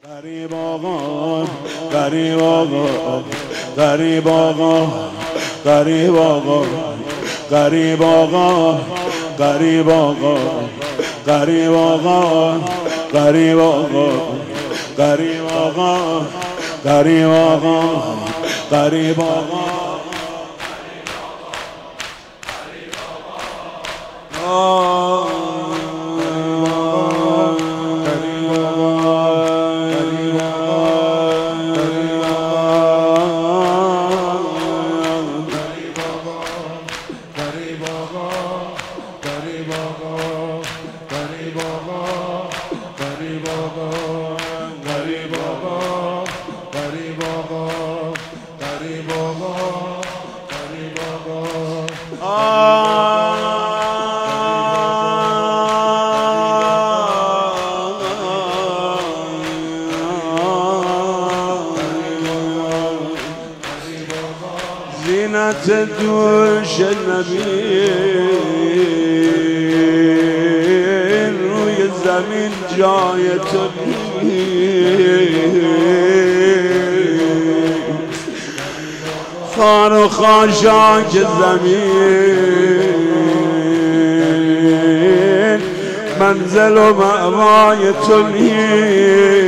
غریب آقا غریب آقا غریب آقا غریب آقا غریب آقا غریب آقا غریب آقا غریب آقا غریب آقا غریب آقا غریب آقا زینت دوش نبی روی زمین جای تو نیست، خار و خاشاک زمین منزل و مأوای تو نیست.